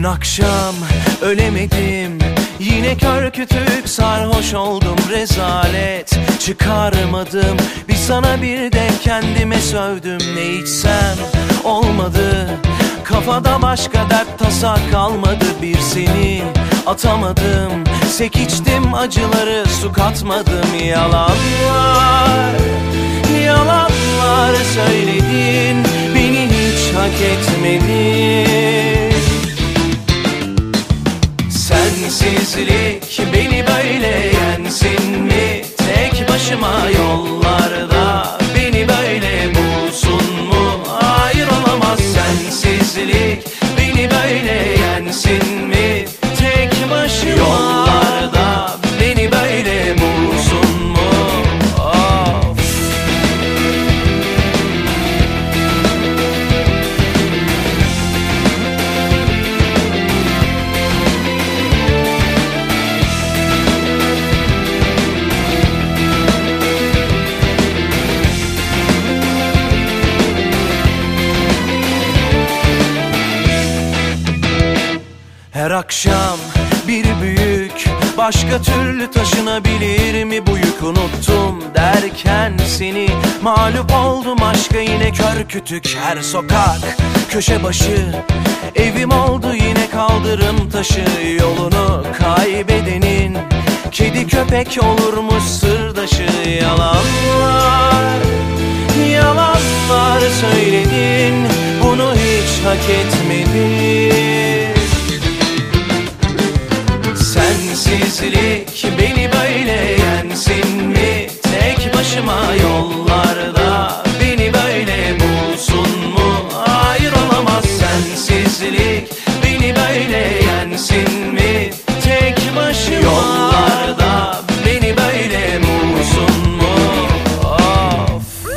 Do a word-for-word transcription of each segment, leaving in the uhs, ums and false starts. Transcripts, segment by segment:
akşam ölemedim, yine kör kütük sarhoş oldum, rezalet çıkarmadım. Bir sana bir de kendime sövdüm, ne içsem olmadı. Kafada başka dert tasa kalmadı, bir seni atamadım. Sek içtim acıları su katmadım, yalanlar yalanlar söyledin, beni hiç hak etmedin. Sensizlik beni böyle yensin mi? Tek başıma yollarda beni böyle bulsun mu? Hayır, olamaz. Sensizlik beni böyle yensin mi? Tek başıma yollarda beni böyle bulsun mu? Of. Her akşam bir büyük, başka türlü taşınabilir mi bu yük? Unuttum derken seni mağlup oldum aşka, yine kör kütük. Her sokak köşe başı evim oldu, yine kaldırım taşı. Yolunu kaybedenin kedi köpek olurmuş sırdaşı. Yalanlar yalanlar söyledin, bunu hiç hak etmedin. Sensizlik beni böyle yensin mi? Tek başıma yollarda beni böyle bulsun mu? Hayır, olamaz. Sensizlik beni böyle yensin mi? Tek başıma yollarda beni böyle bulsun mu? Of.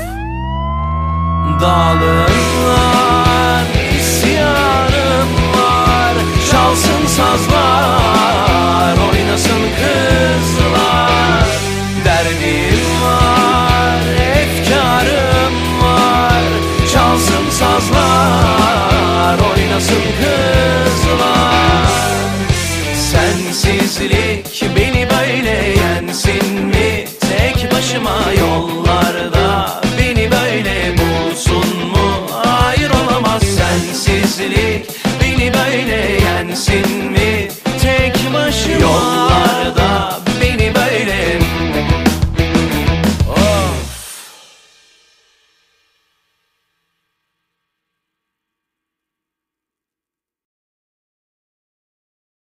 Dağılın var, isyanım var, çalsın sazlar, oynasın kızlar. Derdim var, efkarım var, çalsın sazlar, oynasın kızlar. Sensizlik beni böyle yensin mi? Tek başıma yollarda beni böyle bulsun mu? Hayır, olamaz. Sensizlik beni böyle yensin